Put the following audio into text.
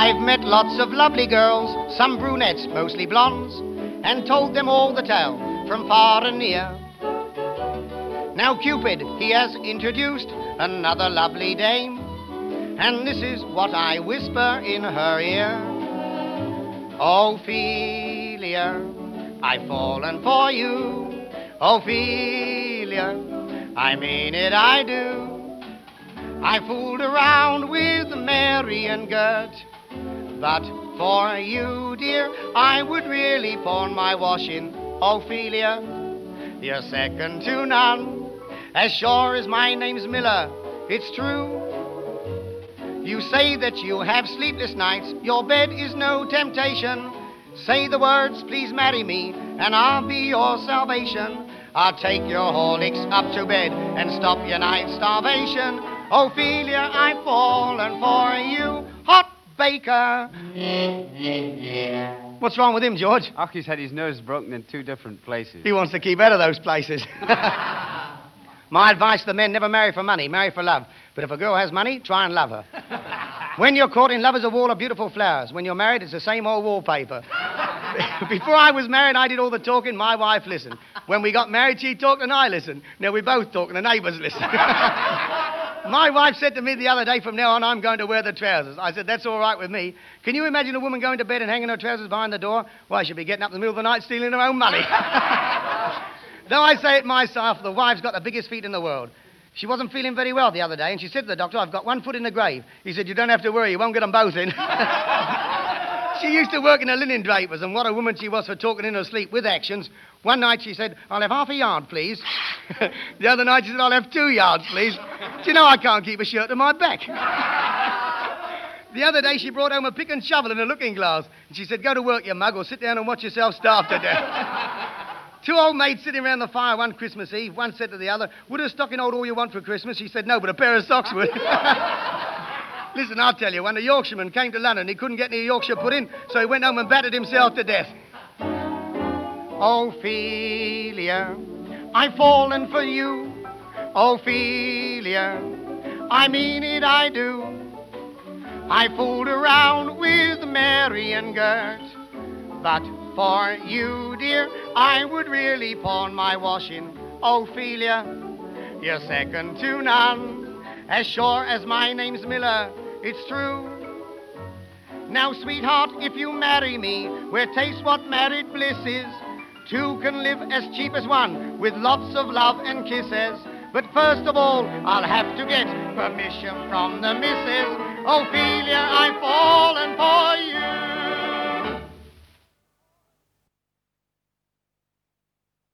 I've met lots of lovely girls, some brunettes, mostly blondes, and told them all the tale from far and near. Now Cupid, he has introduced another lovely dame, and this is what I whisper in her ear. Ophelia, I've fallen for you. Ophelia, I mean it, I do. I fooled around with Mary and Gert, but for you, dear, I would really pawn my washing. Ophelia, you're second to none. As sure as my name's Miller, it's true. You say that you have sleepless nights, your bed is no temptation. Say the words, please marry me, and I'll be your salvation. I'll take your Horlicks up to bed and stop your night starvation. Ophelia, I've fallen for you, hot baker. What's wrong with him, George? Och, he's had his nose broken in 2 different places. He wants to keep out of those places. My advice to the men, never marry for money, marry for love. But if a girl has money, try and love her. When you're courting, love is a wall of beautiful flowers. When you're married, it's the same old wallpaper. Before I was married, I did all the talking, my wife listened. When we got married, she talked and I listened. Now we both talk and the neighbours listen. My wife said to me the other day, from now on, I'm going to wear the trousers. I said, that's all right with me. Can you imagine a woman going to bed and hanging her trousers behind the door? Why, she'll be getting up in the middle of the night stealing her own money. Though I say it myself, the wife's got the biggest feet in the world. She wasn't feeling very well the other day, and she said to the doctor, I've got 1 foot in the grave. He said, you don't have to worry, you won't get them both in. She used to work in a linen draper's, and what a woman she was for talking in her sleep with actions. One night she said, I'll have half a yard, please. The other night she said, I'll have 2 yards, please. Do you know I can't keep a shirt to my back? The other day she brought home a pick and shovel and a looking glass. And she said, go to work, you mug, or sit down and watch yourself starve to death. 2 old maids sitting around the fire one Christmas Eve. One said to the other, would a stocking hold all you want for Christmas? She said, no, but a pair of socks would. Listen, I'll tell you, when a Yorkshireman came to London, he couldn't get any Yorkshire put in, so he went home and battered himself to death. Ophelia, I've fallen for you. Ophelia, I mean it, I do. I fooled around with Mary and Gert, but for you, dear, I would really pawn my washing. Ophelia, you're second to none. As sure as my name's Miller, it's true. Now, sweetheart, if you marry me, we'll taste what married bliss is. 2 can live as cheap as 1, with lots of love and kisses. But first of all, I'll have to get permission from the missus. Ophelia, I've fallen for